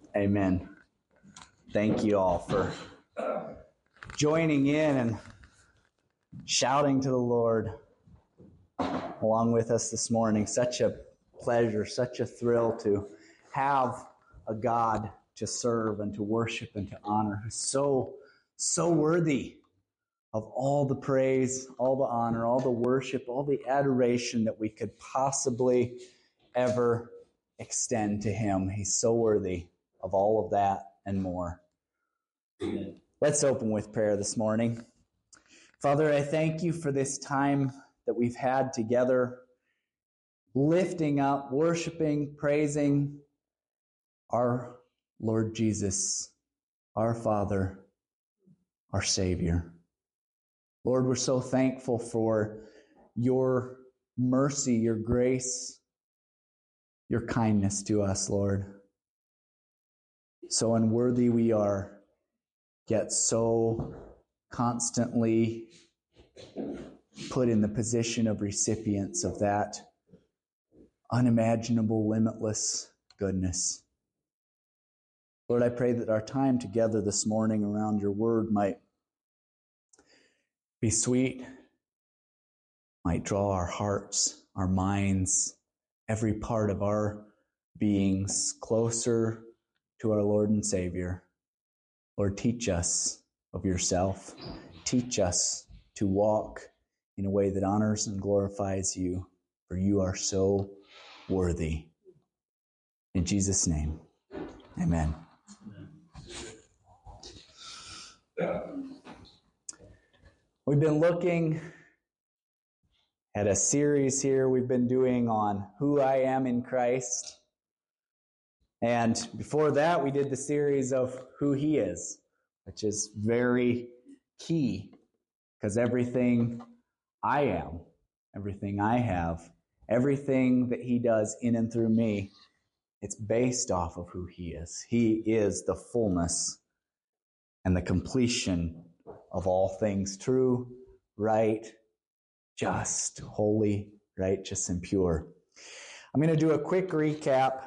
Amen. Thank you all for joining in and shouting to the Lord along with us this morning. Such a pleasure, such a thrill to have a God to serve and to worship and to honor who's so worthy of all the praise, all the honor, all the worship, all the adoration that we could possibly ever extend to Him. He's so worthy of all of that and more. Let's open with prayer this morning. Father, I thank you for this time that we've had together, lifting up, worshiping, praising our Lord Jesus, our Father, our Savior. Lord, we're so thankful for your mercy, your grace, your kindness to us, Lord. So unworthy we are, yet so constantly put in the position of recipients of that unimaginable, limitless goodness. Lord, I pray that our time together this morning around your word might be sweet, might draw our hearts, our minds, every part of our beings closer to our Lord and Savior. Lord, teach us of yourself. Teach us to walk in a way that honors and glorifies you, for you are so worthy. In Jesus' name, amen. We've been looking at a series here we've been doing on who I am in Christ. And before that, we did the series of who He is, which is very key, because everything I am, everything I have, everything that He does in and through me, it's based off of who He is. He is the fullness and the completion of all things true, right, just, holy, righteous, and pure. I'm going to do a quick recap.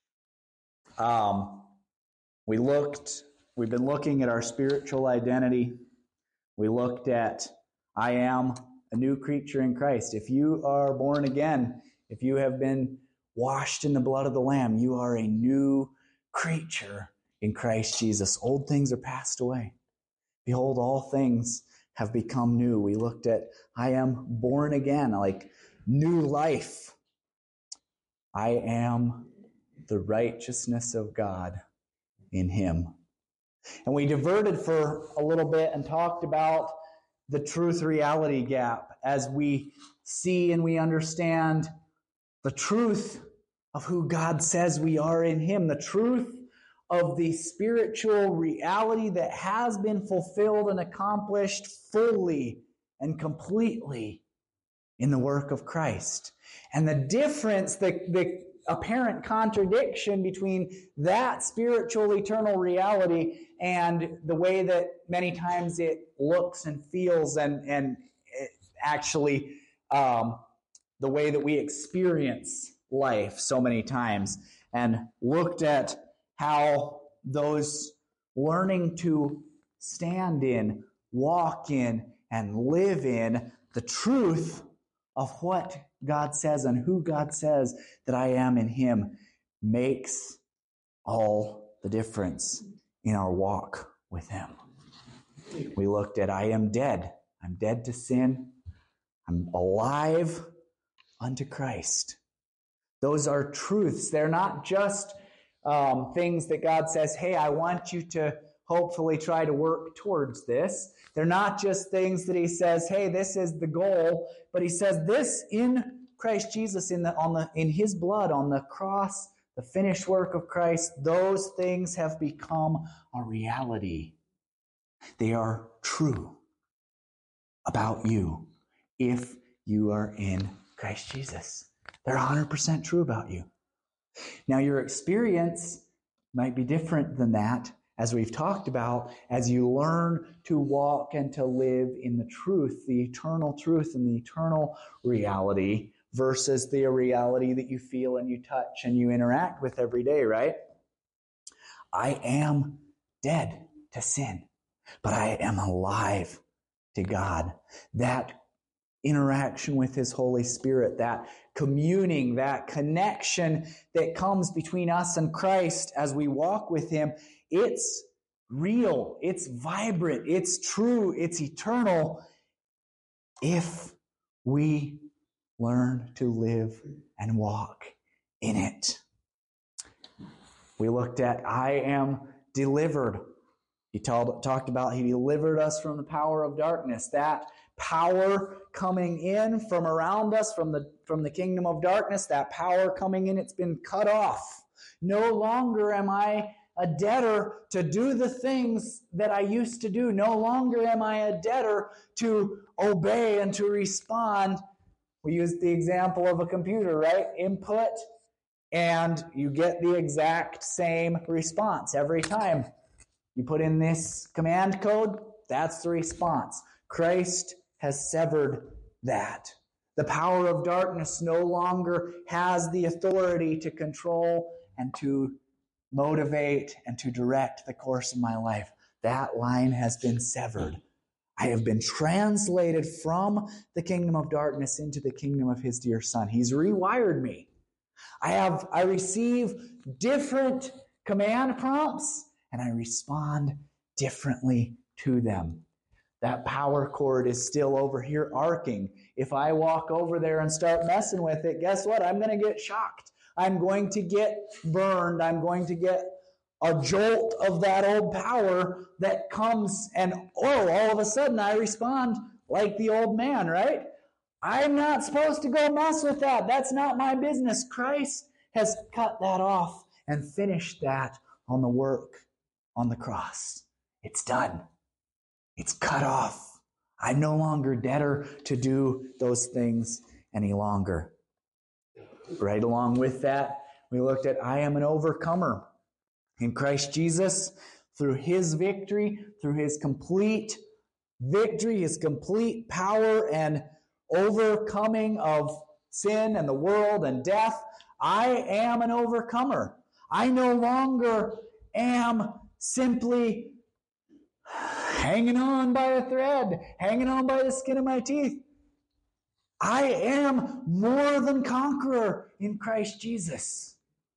We've been looking at our spiritual identity. We looked at, I am a new creature in Christ. If you are born again, if you have been washed in the blood of the Lamb, you are a new creature in Christ Jesus. Old things are passed away. Behold, all things have become new. We looked at, I am born again, like new life. I am the righteousness of God in Him. And we diverted for a little bit and talked about the truth-reality gap as we see and we understand the truth of who God says we are in Him, the truth of the spiritual reality that has been fulfilled and accomplished fully and completely in the work of Christ. And the difference, the apparent contradiction between that spiritual eternal reality and the way that many times it looks and feels and actually the way that we experience life so many times, and looked at how those learning to stand in, walk in, and live in the truth of what God says and who God says that I am in Him makes all the difference in our walk with Him. We looked at, I am dead. I'm dead to sin. I'm alive unto Christ. Those are truths. They're not just things that God says, hey, I want you to hopefully try to work towards this. They're not just things that He says, hey, this is the goal, but He says this in Christ Jesus, in His blood on the cross, the finished work of Christ. Those things have become a reality. They are true about you if you are in Christ Jesus. They're 100% true about you. Now, your experience might be different than that, as we've talked about, as you learn to walk and to live in the truth, the eternal truth and the eternal reality, versus the reality that you feel and you touch and you interact with every day, right? I am dead to sin, but I am alive to God. That interaction with His Holy Spirit, that communing, that connection that comes between us and Christ as we walk with Him, it's real, it's vibrant, it's true, it's eternal if we learn to live and walk in it. We looked at, I am delivered. He talked about He delivered us from the power of darkness. That power coming in from around us, from the kingdom of darkness, that power coming in, it's been cut off. No longer am I a debtor to do the things that I used to do. No longer am I a debtor to obey and to respond. We use the example of a computer, right? Input, and you get the exact same response every time. You put in this command code, that's the response. Christ has severed that. The power of darkness no longer has the authority to control and to motivate and to direct the course of my life. That line has been severed. I have been translated from the kingdom of darkness into the kingdom of His dear Son. He's rewired me. I receive different command prompts, and I respond differently to them. That power cord is still over here arcing. If I walk over there and start messing with it, guess what? I'm going to get shocked. I'm going to get burned. I'm going to get a jolt of that old power that comes and, all of a sudden I respond like the old man, right? I'm not supposed to go mess with that. That's not my business. Christ has cut that off and finished that on the work on the cross. It's done. It's cut off. I'm no longer debtor to do those things any longer. Right along with that, we looked at I am an overcomer. In Christ Jesus, through His victory, through His complete victory, His complete power and overcoming of sin and the world and death, I am an overcomer. I no longer am simply hanging on by a thread, hanging on by the skin of my teeth. I am more than conqueror in Christ Jesus.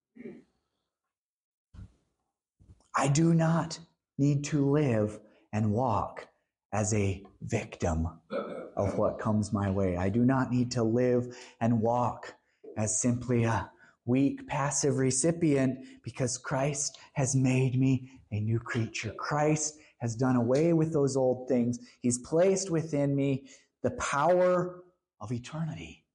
I do not need to live and walk as a victim of what comes my way. I do not need to live and walk as simply a weak, passive recipient, because Christ has made me a new creature. Christ has done away with those old things. He's placed within me the power of eternity.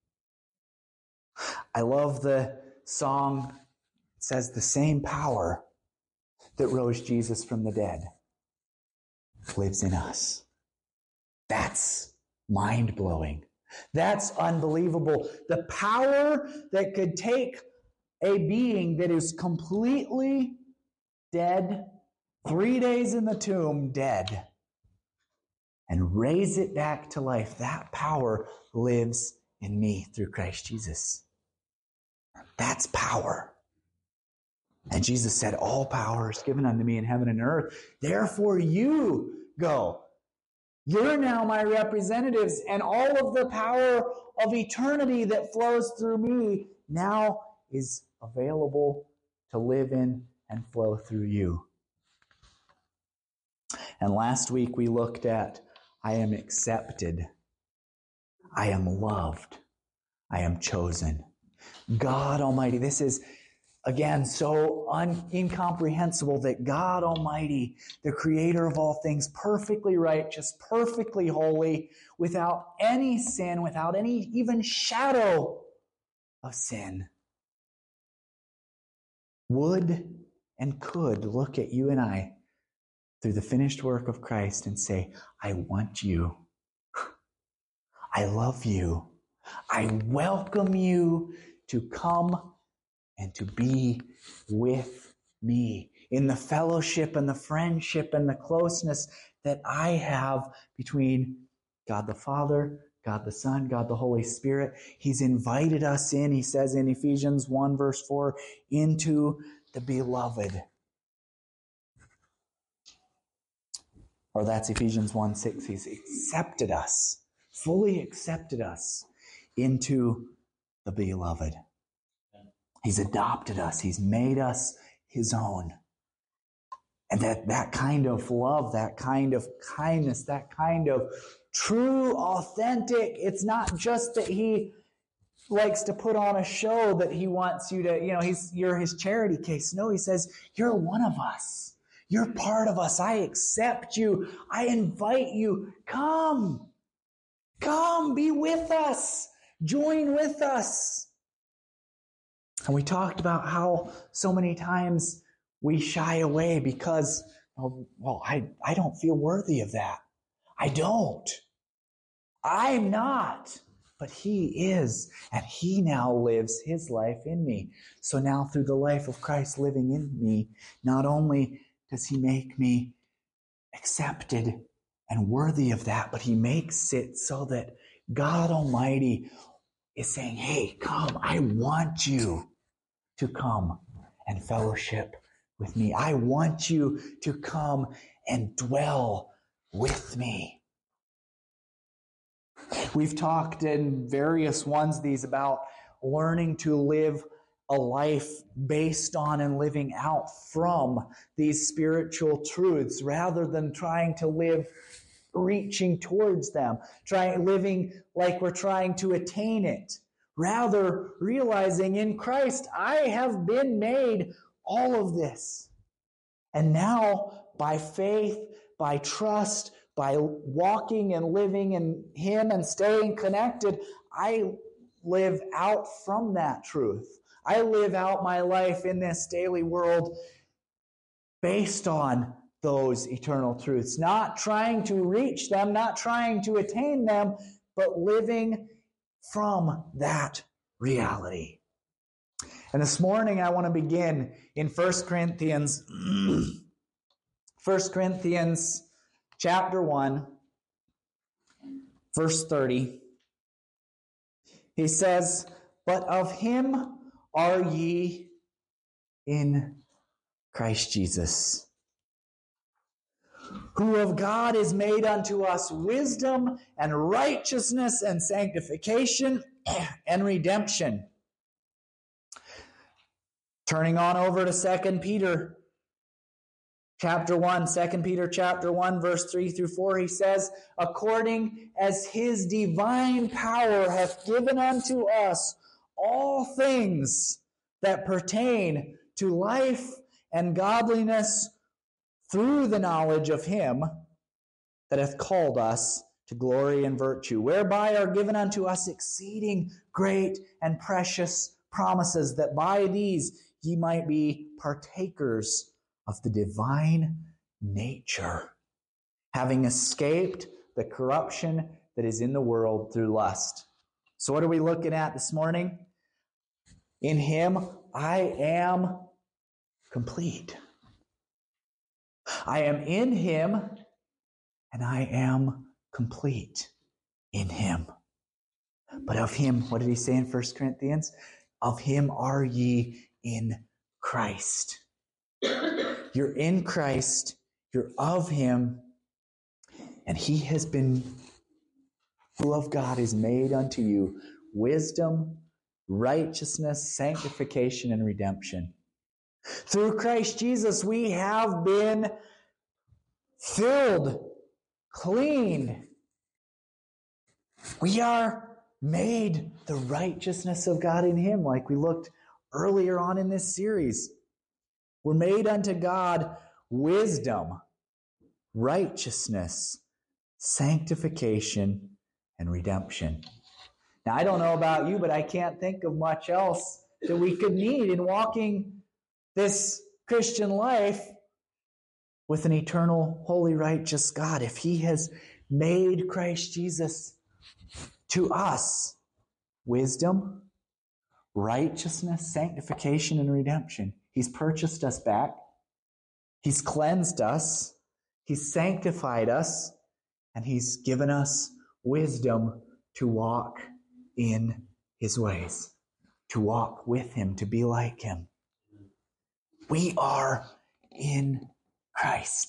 I love the song. It says the same power that rose Jesus from the dead lives in us. That's mind-blowing. That's unbelievable. The power that could take a being that is completely dead, 3 days in the tomb, dead, and raise it back to life. That power lives in me through Christ Jesus. That's power. And Jesus said, all power is given unto me in heaven and earth. Therefore you go. You're now my representatives, and all of the power of eternity that flows through me now is available to live in and flow through you. And last week we looked at, I am accepted. I am loved. I am chosen. God Almighty, this is, again, so incomprehensible that God Almighty, the creator of all things, perfectly righteous, perfectly holy, without any sin, without any even shadow of sin, would and could look at you and I through the finished work of Christ and say, I want you. I love you. I welcome you to come and to be with me in the fellowship and the friendship and the closeness that I have between God the Father, God the Son, God the Holy Spirit. He's invited us in, he says in Ephesians 1 verse 4, into the beloved. Or that's Ephesians 1:6. He's accepted us, fully accepted us into the beloved. He's adopted us. He's made us his own. And that kind of love, that kind of kindness, that kind of true, authentic, it's not just that he likes to put on a show that he wants you to, you're his charity case. No, he says, you're one of us. You're part of us. I accept you. I invite you. Come. Come, be with us. Join with us. And we talked about how so many times we shy away because, I don't feel worthy of that. I don't. I'm not. But he is, and he now lives his life in me. So now through the life of Christ living in me, not only does he make me accepted and worthy of that, but he makes it so that God Almighty is saying, hey, come, I want you to come and fellowship with me. I want you to come and dwell with me. We've talked in various ones these about learning to live a life based on and living out from these spiritual truths rather than trying to live reaching towards them, living like we're trying to attain it. Rather, realizing in Christ, I have been made all of this. And now, by faith, by trust, by walking and living in him and staying connected, I live out from that truth. I live out my life in this daily world based on those eternal truths. Not trying to reach them, not trying to attain them, but living from that reality. And this morning I want to begin in 1 Corinthians chapter 1, verse 30. He says, "But of him are ye in Christ Jesus, who of God is made unto us wisdom and righteousness and sanctification and redemption." Turning on over to 2 Peter chapter 1, 2 Peter chapter 1, verse 3 through 4, he says, "According as his divine power hath given unto us all things that pertain to life and godliness through the knowledge of him that hath called us to glory and virtue, whereby are given unto us exceeding great and precious promises, that by these ye might be partakers of the divine nature, having escaped the corruption that is in the world through lust." So what are we looking at this morning? In him, I am complete. I am in him, and I am complete in him. But of him, what did he say in 1 Corinthians? Of him are ye in Christ. You're in Christ, you're of him, and he has been, who of God is made unto you wisdom, righteousness, sanctification, and redemption. Through Christ Jesus, we have been filled, cleaned. We are made the righteousness of God in him, like we looked earlier on in this series. We're made unto God wisdom, righteousness, sanctification, and redemption. Now, I don't know about you, but I can't think of much else that we could need in walking this Christian life with an eternal, holy, righteous God. If he has made Christ Jesus to us wisdom, righteousness, sanctification, and redemption. He's purchased us back. He's cleansed us. He's sanctified us. And he's given us wisdom to walk in his ways, to walk with him, to be like him. We are in Christ.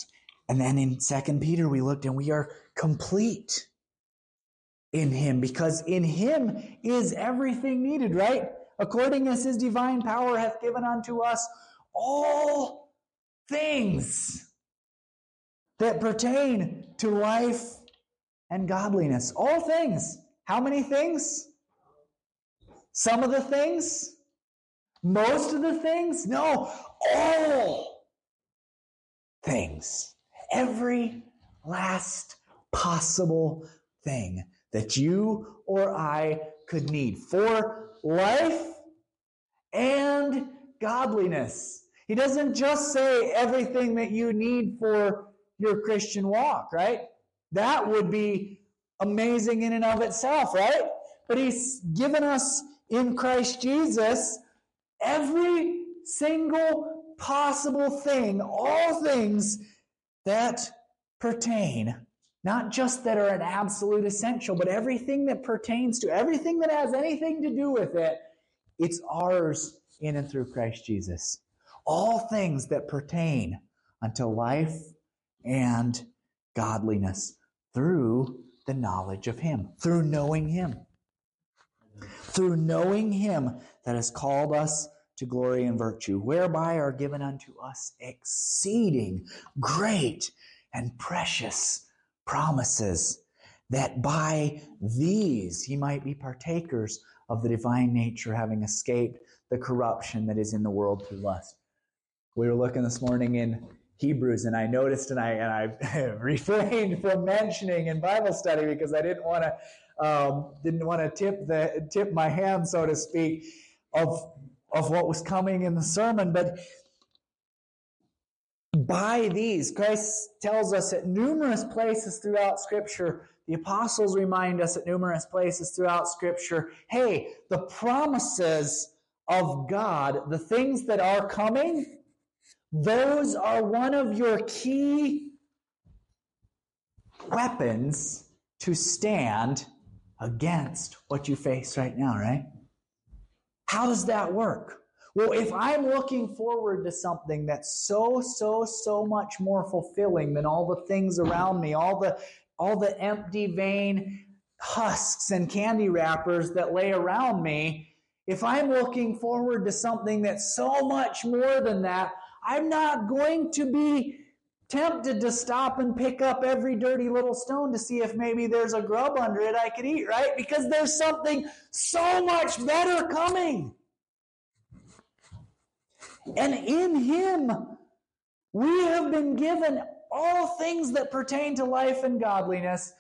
And then in 2 Peter we looked and we are complete in Him, because in Him is everything needed, right? According as His divine power hath given unto us all things that pertain to life and godliness. All things. How many things? Some of the things? Most of the things? No, all things. Every last possible thing that you or I could need for life and godliness. He doesn't just say everything that you need for your Christian walk, right? That would be amazing in and of itself, right? But He's given us in Christ Jesus every single possible thing, all things that pertain, not just that are an absolute essential, but everything that pertains to, everything that has anything to do with it, it's ours in and through Christ Jesus. All things that pertain unto life and godliness through the knowledge of Him, through knowing Him. Through knowing Him that has called us to glory and virtue, whereby are given unto us exceeding great and precious promises, that by these ye might be partakers of the divine nature, having escaped the corruption that is in the world through lust. We were looking this morning in Hebrews, and I noticed, and I refrained from mentioning in Bible study because I didn't want to tip my hand, so to speak, of what was coming in the sermon. But by these, Christ tells us at numerous places throughout Scripture, the apostles remind us at numerous places throughout Scripture, hey, the promises of God, the things that are coming, those are one of your key weapons to stand against what you face right now, right? How does that work? Well, if I'm looking forward to something that's so much more fulfilling than all the things around me, all the empty, vain husks and candy wrappers that lay around me, if I'm looking forward to something that's so much more than that, I'm not going to be tempted to stop and pick up every dirty little stone to see if maybe there's a grub under it I could eat, right? Because there's something so much better coming. And in Him, we have been given all things that pertain to life and godliness,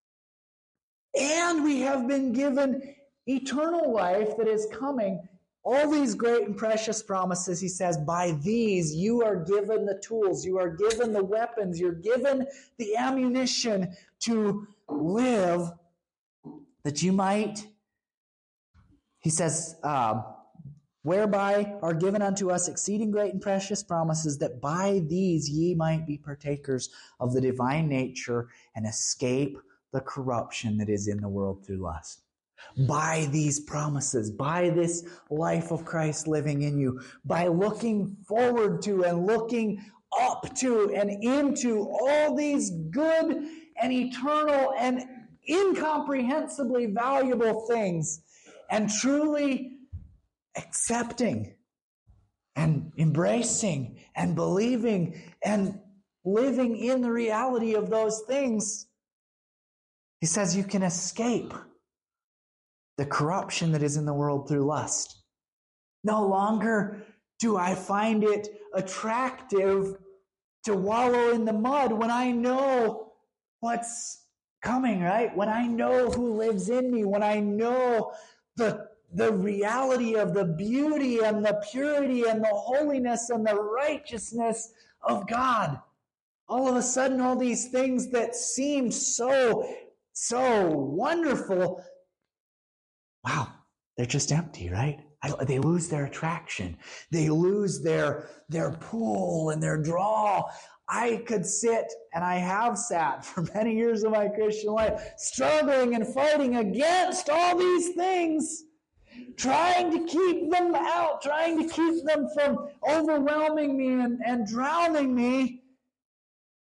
and we have been given eternal life that is coming. All these great and precious promises, He says, by these you are given the tools, you are given the weapons, you're given the ammunition to live, that you might, He says, whereby are given unto us exceeding great and precious promises, that by these ye might be partakers of the divine nature and escape the corruption that is in the world through lust. By these promises, by this life of Christ living in you, by looking forward to and looking up to and into all these good and eternal and incomprehensibly valuable things, and truly accepting and embracing and believing and living in the reality of those things, He says you can escape the corruption that is in the world through lust. No longer do I find it attractive to wallow in the mud when I know what's coming, right? When I know who lives in me, when I know the reality of the beauty and the purity and the holiness and the righteousness of God. All of a sudden, all these things that seemed so wonderful, wow, they're just empty, right? They lose their attraction. They lose their pull and their draw. I could sit, and I have sat for many years of my Christian life, struggling and fighting against all these things, trying to keep them out, trying to keep them from overwhelming me and drowning me.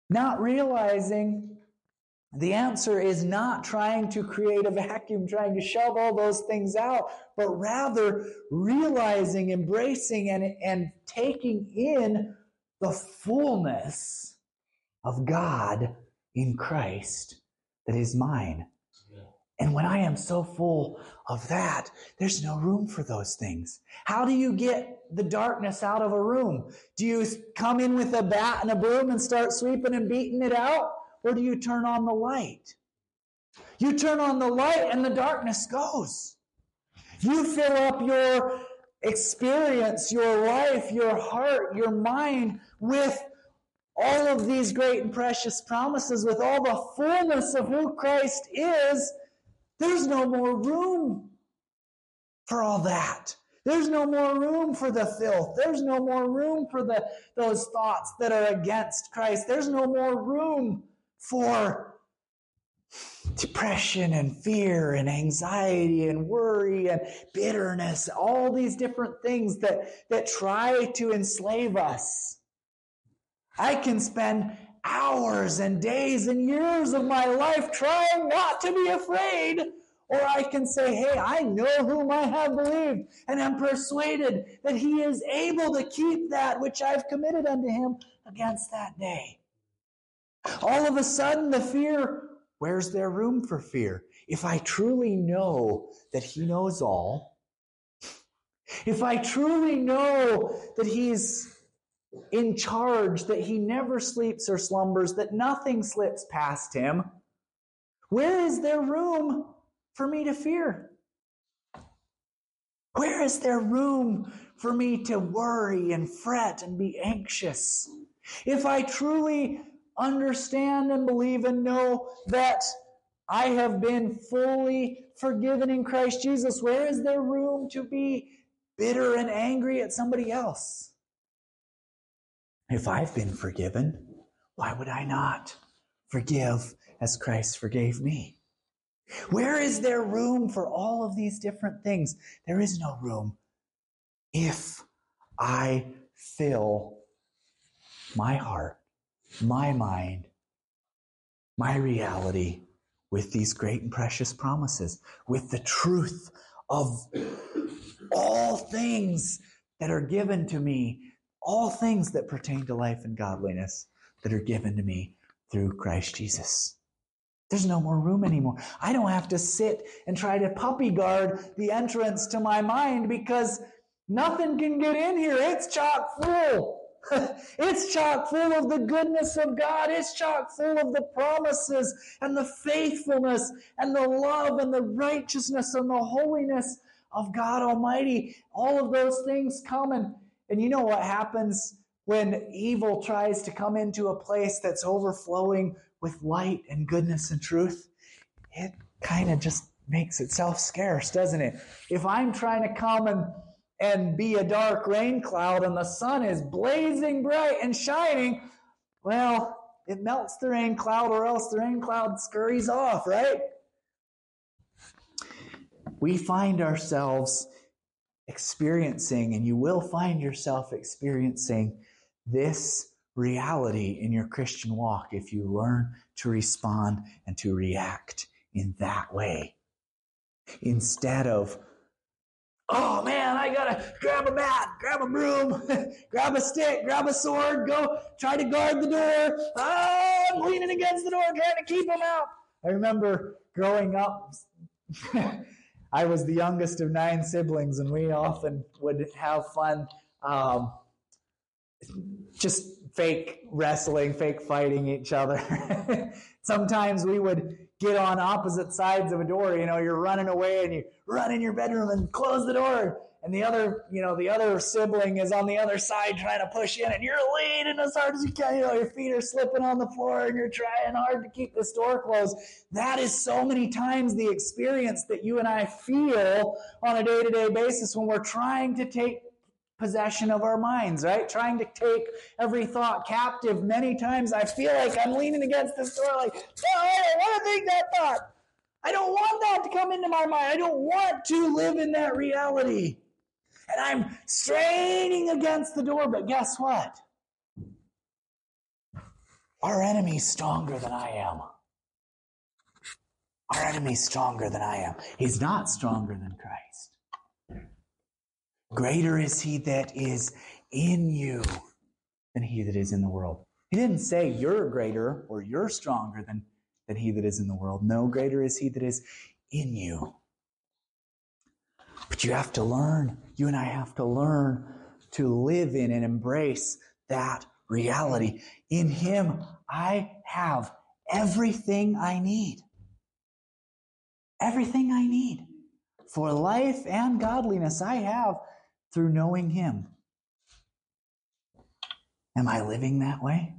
Not realizing the answer is not trying to create a vacuum, trying to shove all those things out, but rather realizing, embracing, and taking in the fullness of God in Christ that is mine. And when I am so full of that, there's no room for those things. How do you get the darkness out of a room? Do you come in with a bat and a broom and start sweeping and beating it out? Or do you turn on the light? You turn on the light and the darkness goes. You fill up your experience, your life, your heart, your mind with all of these great and precious promises, with all the fullness of who Christ is. There's no more room for all that. There's no more room for the filth. There's no more room for those thoughts that are against Christ. There's no more room for depression and fear and anxiety and worry and bitterness, all these different things that try to enslave us. I can spend hours and days and years of my life trying not to be afraid, or I can say, hey, I know whom I have believed and am persuaded that he is able to keep that which I've committed unto him against that day. All of a sudden, the fear, where's there room for fear? If I truly know that he knows all, if I truly know that he's in charge, that he never sleeps or slumbers, that nothing slips past him, where is there room for me to fear? Where is there room for me to worry and fret and be anxious? If I truly understand and believe and know that I have been fully forgiven in Christ Jesus, where is there room to be bitter and angry at somebody else? If I've been forgiven, why would I not forgive as Christ forgave me? Where is there room for all of these different things? There is no room if I fill my heart, my mind, my reality with these great and precious promises, with the truth of all things that are given to me, all things that pertain to life and godliness that are given to me through Christ Jesus. There's no more room anymore. I don't have to sit and try to puppy guard the entrance to my mind because nothing can get in here. It's chock full. It's chock full of the goodness of God. It's chock full of the promises and the faithfulness and the love and the righteousness and the holiness of God Almighty. All of those things come, and you know what happens when evil tries to come into a place that's overflowing with light and goodness and truth? It kind of just makes itself scarce, doesn't it? If I'm trying to come and be a dark rain cloud and the sun is blazing bright and shining, well, it melts the rain cloud, or else the rain cloud scurries off, right? We find ourselves experiencing, and you will find yourself experiencing, this reality in your Christian walk if you learn to respond and to react in that way. Instead of, oh man, I gotta grab a bat, grab a broom, grab a stick, grab a sword, go try to guard the door. Oh, I'm leaning against the door trying to keep them out. I remember growing up, I was the youngest of 9 siblings, and we often would have fun just fake wrestling, fake fighting each other. Sometimes we would get on opposite sides of a door. You know, you're running away and you run in your bedroom and close the door. And the other sibling is on the other side trying to push in, and you're leaning as hard as you can. You know, your feet are slipping on the floor and you're trying hard to keep this door closed. That is so many times the experience that you and I feel on a day-to-day basis when we're trying to take possession of our minds, right? Trying to take every thought captive. Many times I feel like I'm leaning against this door like, no, I don't want to think that thought. I don't want that to come into my mind. I don't want to live in that reality. And I'm straining against the door, but guess what? Our enemy's stronger than I am. Our enemy's stronger than I am. He's not stronger than Christ. Greater is he that is in you than he that is in the world. He didn't say you're greater or you're stronger than he that is in the world. No, greater is he that is in you. But you have to learn, you and I have to learn to live in and embrace that reality. In him, I have everything I need. Everything I need for life and godliness I have through knowing him. Am I living that way?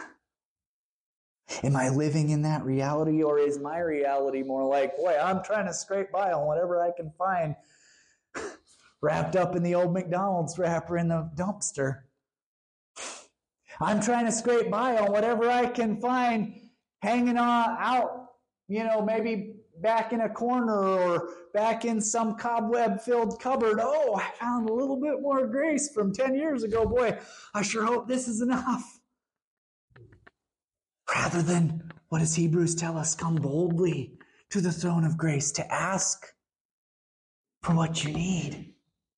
Am I living in that reality, or is my reality more like, boy, I'm trying to scrape by on whatever I can find wrapped up in the old McDonald's wrapper in the dumpster? I'm trying to scrape by on whatever I can find hanging out, maybe back in a corner or back in some cobweb-filled cupboard. Oh, I found a little bit more grace from 10 years ago. Boy, I sure hope this is enough. Rather than, what does Hebrews tell us? Come boldly to the throne of grace to ask for what you need.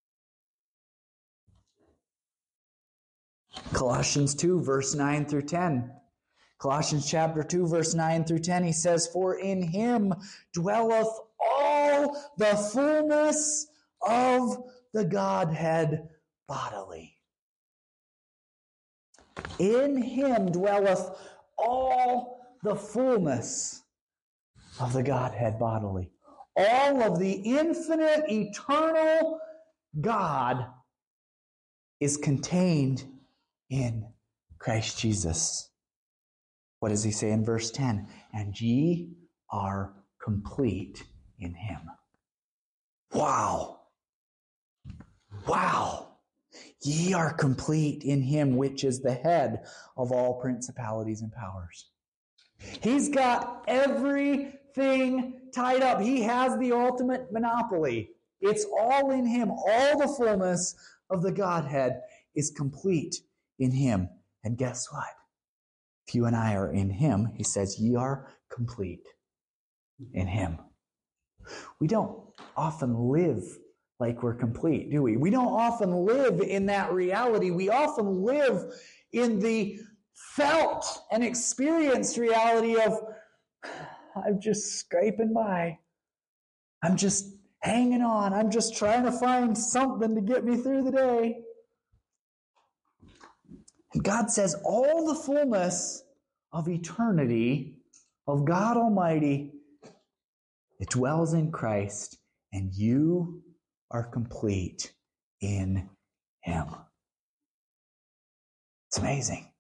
Colossians 2, verse 9 through 10. Colossians chapter 2, verse 9 through 10, he says, For in him dwelleth all the fullness of the Godhead bodily. In him dwelleth all the fullness of the Godhead bodily. All of the infinite, eternal God is contained in Christ Jesus. What does he say in verse 10? And ye are complete in him. Wow. Wow. Ye are complete in him, which is the head of all principalities and powers. He's got everything tied up. He has the ultimate monopoly. It's all in him. All the fullness of the Godhead is complete in him. And guess what? If you and I are in him, he says, ye are complete in him. We don't often live like we're complete, do we? We don't often live in that reality. We often live in the felt and experienced reality of, I'm just scraping by. I'm just hanging on. I'm just trying to find something to get me through the day. And God says all the fullness of eternity, of God Almighty, it dwells in Christ, and you are complete in him. It's amazing.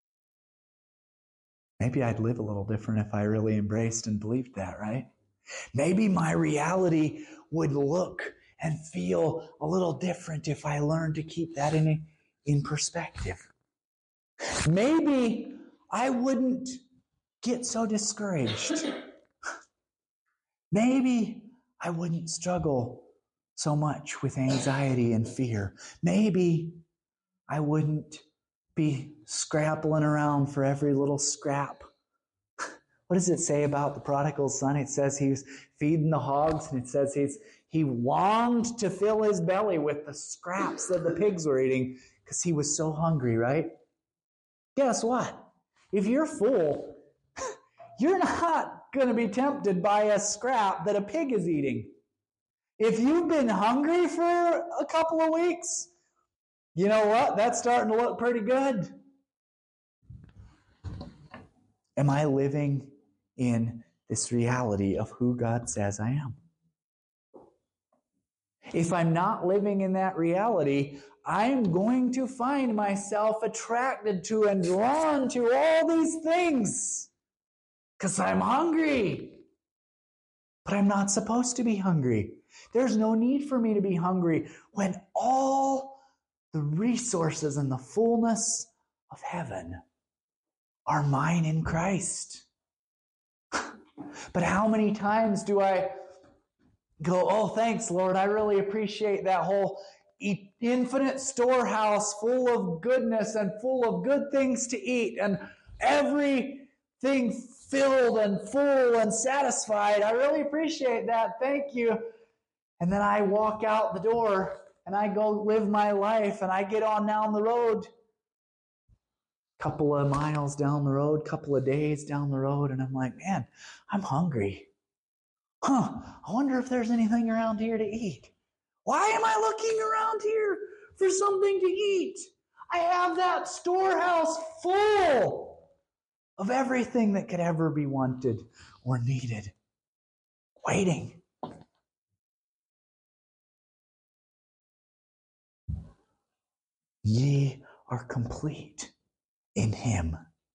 Maybe I'd live a little different if I really embraced and believed that, right? Maybe my reality would look and feel a little different if I learned to keep that in perspective. Maybe I wouldn't get so discouraged. Maybe I wouldn't struggle so much with anxiety and fear. Maybe I wouldn't be scrappling around for every little scrap. What does it say about the prodigal son? It says he was feeding the hogs, and it says he longed to fill his belly with the scraps that the pigs were eating because he was so hungry, right? Guess what? If you're full, you're not going to be tempted by a scrap that a pig is eating. If you've been hungry for a couple of weeks, you know what? That's starting to look pretty good. Am I living in this reality of who God says I am? If I'm not living in that reality, I'm going to find myself attracted to and drawn to all these things because I'm hungry. But I'm not supposed to be hungry. There's no need for me to be hungry when all the resources and the fullness of heaven are mine in Christ. But how many times do I go, oh, thanks, Lord, I really appreciate that whole infinite storehouse full of goodness and full of good things to eat. And everything filled and full and satisfied. I really appreciate that. Thank you. And then I walk out the door and I go live my life and I get on down the road. Couple of miles down the road, couple of days down the road, and I'm like, man, I'm hungry. I wonder if there's anything around here to eat. Why am I looking around here for something to eat? I have that storehouse full of everything that could ever be wanted or needed, waiting. Ye are complete in Him.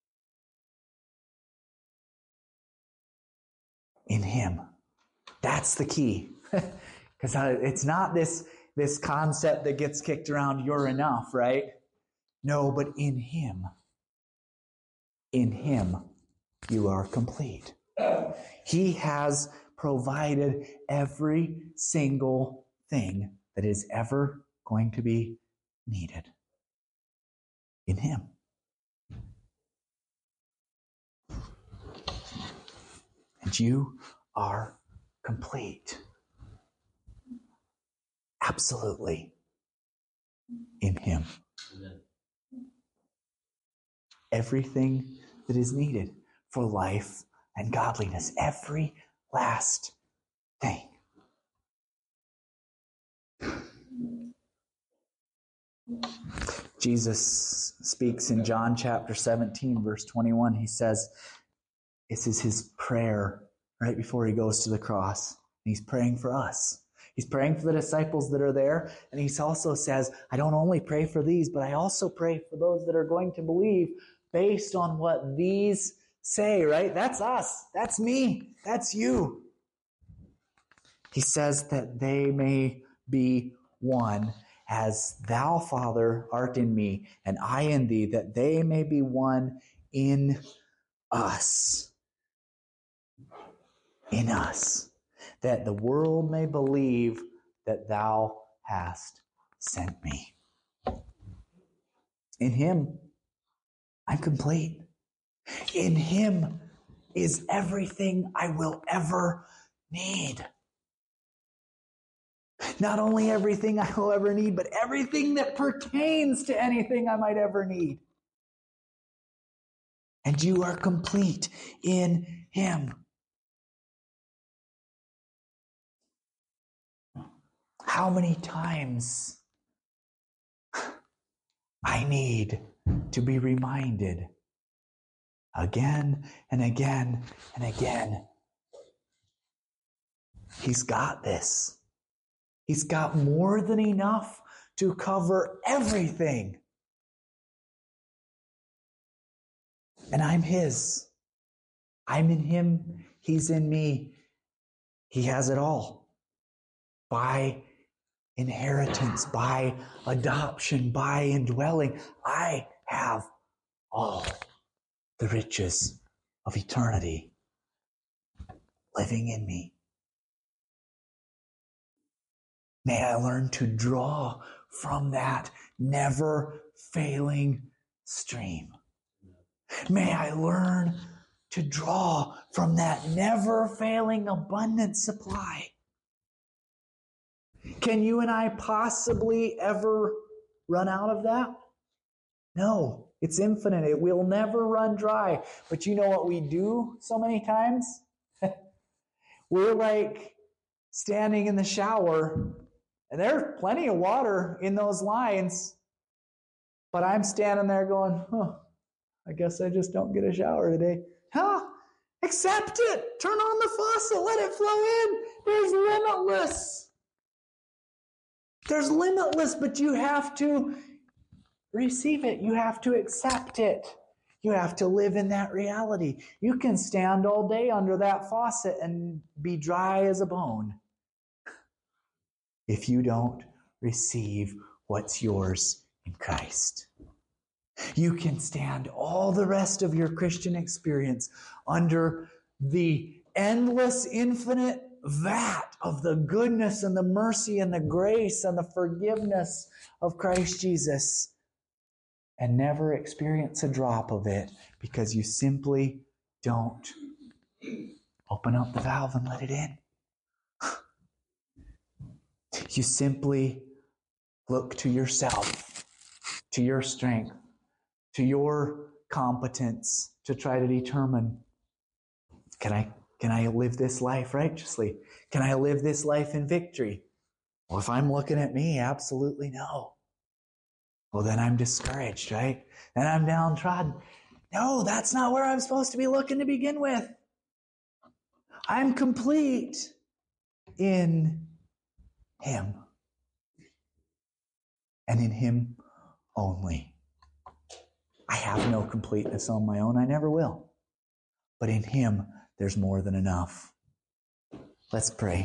In Him. That's the key. Because it's not this concept that gets kicked around, you're enough, right? No, but in Him. In Him, you are complete. He has provided every single thing that is ever going to be needed. In Him. And you are complete. Absolutely. In Him. Amen. Everything that is needed for life and godliness. Every last thing. Jesus speaks in John chapter 17, verse 21. He says, this is His prayer right before He goes to the cross. He's praying for us. He's praying for the disciples that are there. And He also says, I don't only pray for these, but I also pray for those that are going to believe based on what these say, right? That's us. That's me. That's you. He says that they may be one, as Thou, Father, art in me, and I in Thee, that they may be one in us. In us. That the world may believe that Thou hast sent me. In Him, I'm complete. In Him is everything I will ever need. Not only everything I will ever need, but everything that pertains to anything I might ever need. And you are complete in Him. How many times I need to be reminded again and again and again. He's got this. He's got more than enough to cover everything. And I'm His. I'm in Him. He's in me. He has it all. By inheritance, by adoption, by indwelling, I have all the riches of eternity living in me. May I learn to draw from that never-failing stream. May I learn to draw from that never-failing abundant supply. Can you and I possibly ever run out of that? No, it's infinite. It will never run dry. But you know what we do so many times? We're like standing in the shower, and there's plenty of water in those lines, but I'm standing there going, I guess I just don't get a shower today. Accept it. Turn on the faucet. Let it flow in. There's limitless. There's limitless, but you have to receive it. You have to accept it. You have to live in that reality. You can stand all day under that faucet and be dry as a bone if you don't receive what's yours in Christ. You can stand all the rest of your Christian experience under the endless, infinite vat of the goodness and the mercy and the grace and the forgiveness of Christ Jesus. and never experience a drop of it because you simply don't open up the valve and let it in. You simply look to yourself, to your strength, to your competence to try to determine, can I live this life righteously? Can I live this life in victory? Well, if I'm looking at me, absolutely no. Well, then I'm discouraged, right? Then I'm downtrodden. No, that's not where I'm supposed to be looking to begin with. I'm complete in Him. And in Him only. I have no completeness on my own. I never will. But in Him, there's more than enough. Let's pray.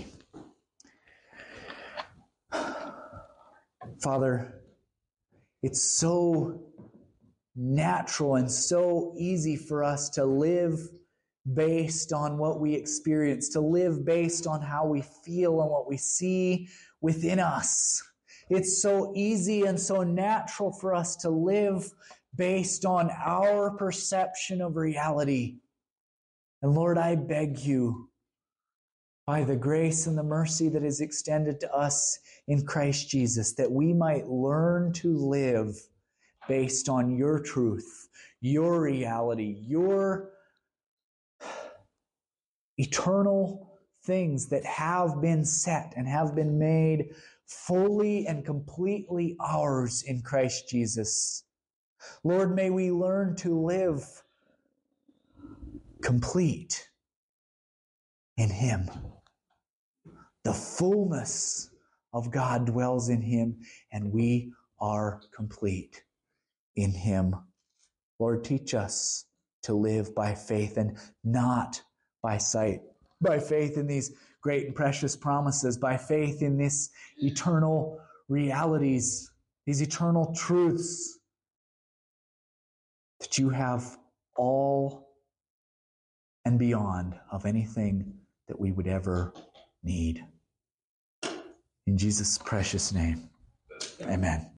Father, it's so natural and so easy for us to live based on what we experience, to live based on how we feel and what we see within us. It's so easy and so natural for us to live based on our perception of reality. And Lord, I beg you, by the grace and the mercy that is extended to us in Christ Jesus, that we might learn to live based on your truth, your reality, your eternal things that have been set and have been made fully and completely ours in Christ Jesus. Lord, may we learn to live complete in Him. The fullness of God dwells in Him, and we are complete in Him. Lord, teach us to live by faith and not by sight. By faith in these great and precious promises, by faith in these eternal realities, these eternal truths, that you have all and beyond of anything that we would ever need. In Jesus' precious name, amen.